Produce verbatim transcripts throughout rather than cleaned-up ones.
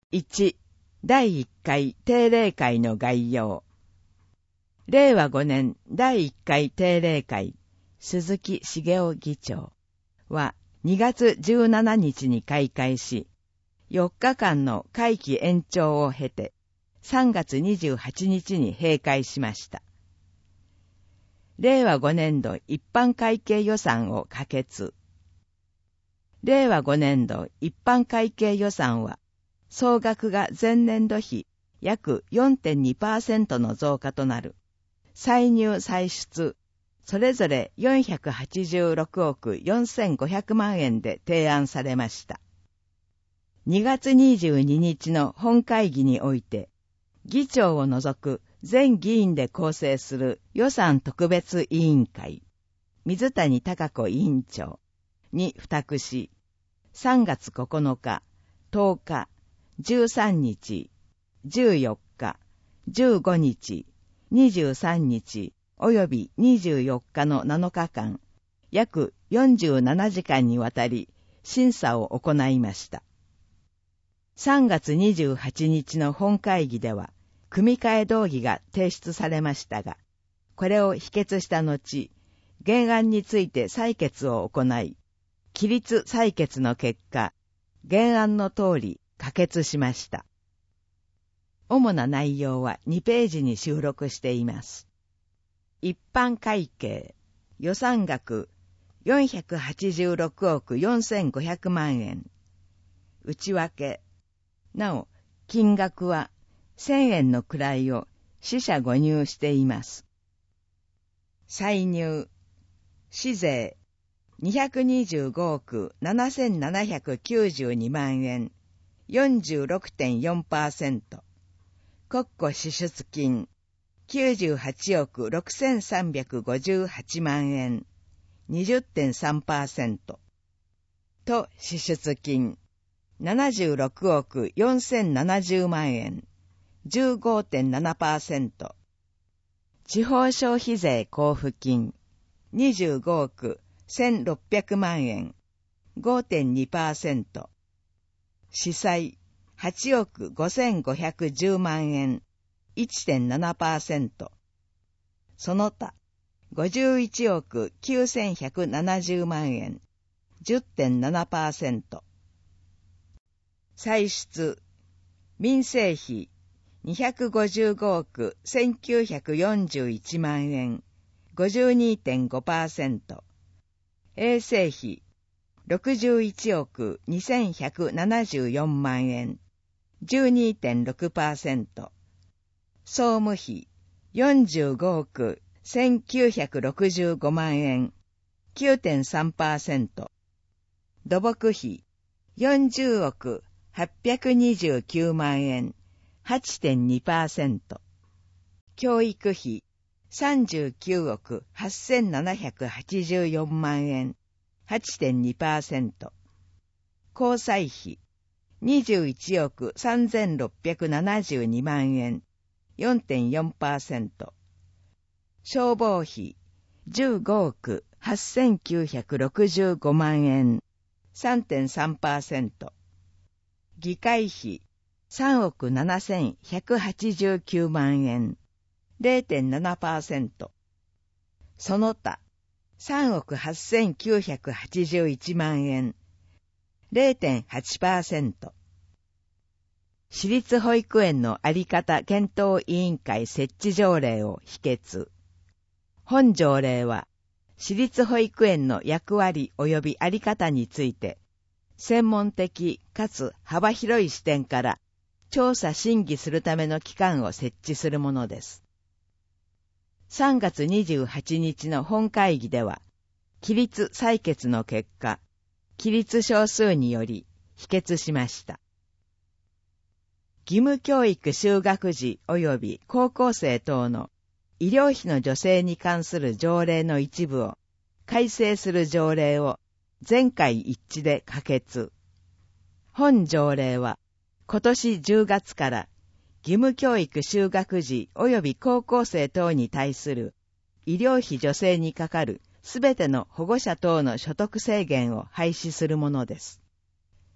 いち、だいいっかい定例会の概要。れいわごねんだいいっかい定例会、鈴木茂雄議長はにがつじゅうしちにちに開会し、よっかかんの会期延長を経て、さんがつにじゅうはちにちに閉会しました。れいわごねんど一般会計予算を可決。れいわごねんど一般会計予算は、総額が前年度比約 よんてんにパーセント の増加となる。歳入歳出、それぞれよんひゃくはちじゅうろくおくよんせんごひゃくまんえんで提案されました。にがつにじゅうににちの本会議において、議長を除く全議員で構成する予算特別委員会、水谷貴子委員長に付託し、さんがつここのか、とおか、じゅうさんにち、じゅうよっか、じゅうごにち、にじゅうさんにちおよびにじゅうよっかのなのかかん、約よんじゅうななじかんにわたり審査を行いました。さんがつにじゅうはちにちの本会議では、組み替え動議が提出されましたが、これを否決した後、原案について採決を行い、起立採決の結果、原案の通り可決しました。主な内容はにページに収録しています。一般会計、予算額よんひゃくはちじゅうろくおくよんせんごひゃくまんえん。内訳。なお、金額はせんえんの位を四捨五入しています。歳入、市税にひゃくにじゅうごおくななせんななひゃくきゅうじゅうにまんえん、よんじゅうろくてんよんパーセント。国庫支出金、きゅうじゅうはちおくろくせんさんびゃくごじゅうはちまんえん、にじゅってんさんパーセント。都支出金、ななじゅうろくおくよんせんななじゅうまんえん、じゅうごてんななパーセント。地方消費税交付金、にじゅうごおくせんろっぴゃくまんえん、ごてんにパーセント。司歳、はちおくごせんごひゃくじゅうまんえん、いってんななパーセント。その他、ごじゅういちおくきゅうせんひゃくななじゅうまんえん、じゅってんななパーセント。歳出、民生費、にひゃくごじゅうごおくせんきゅうひゃくよんじゅういちまんえん、ごじゅうにてんごパーセント。衛生費、ろくじゅういちおくにせんひゃくななじゅうよんまんえん、じゅうにてんろくパーセント。総務費、よんじゅうごおくせんきゅうひゃくろくじゅうごまんえん、きゅうてんさんパーセント。土木費、よんじゅうおくはっぴゃくにじゅうきゅうまんえん、はちてんにパーセント。教育費、さんじゅうきゅうおくはっせんななひゃくはちじゅうよんまんえん、はちてんにパーセント。交際費、にじゅういちおくさんぜんろっぴゃくななじゅうにまんえん、よんてんよんパーセント。消防費、じゅうごおくはっせんきゅうひゃくろくじゅうごまんえん、さんてんさんパーセント。議会費、さんおくななせんひゃくはちじゅうきゅうまんえん、れいてんななパーセント。その他、さんおくはっせんきゅうひゃくはちじゅういちまんえん、れいてんはちパーセント。私立保育園のあり方検討委員会設置条例を否決。本条例は、私立保育園の役割及びあり方について、専門的かつ幅広い視点から調査審議するための機関を設置するものです。さんがつにじゅうはちにちの本会議では、起立採決の結果、起立少数により否決しました。義務教育就学時及び高校生等の医療費の助成に関する条例の一部を改正する条例を全会一致で可決。本条例は今年じゅうがつから義務教育就学時及び高校生等に対する医療費助成にかかるすべての保護者等の所得制限を廃止するものです。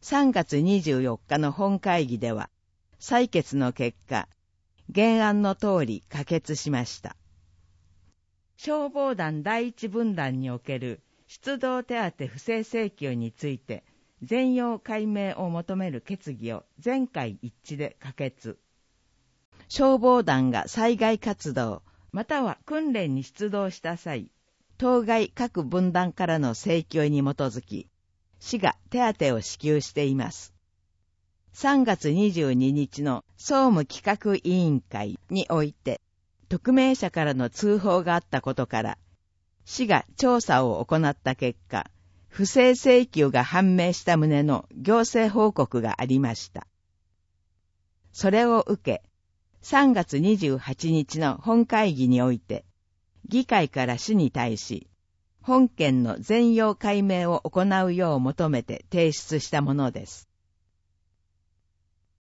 さんがつにじゅうよっかの本会議では、採決の結果、原案の通り可決しました。消防団第一分団における出動手当不正請求について、全容解明を求める決議を全会一致で可決。消防団が災害活動、または訓練に出動した際、当該各分団からの請求に基づき、市が手当を支給しています。さんがつにじゅうににちの総務企画委員会において、匿名者からの通報があったことから、市が調査を行った結果、不正請求が判明した旨の行政報告がありました。それを受け、さんがつにじゅうはちにちの本会議において、議会から市に対し、本件の全容解明を行うよう求めて提出したものです。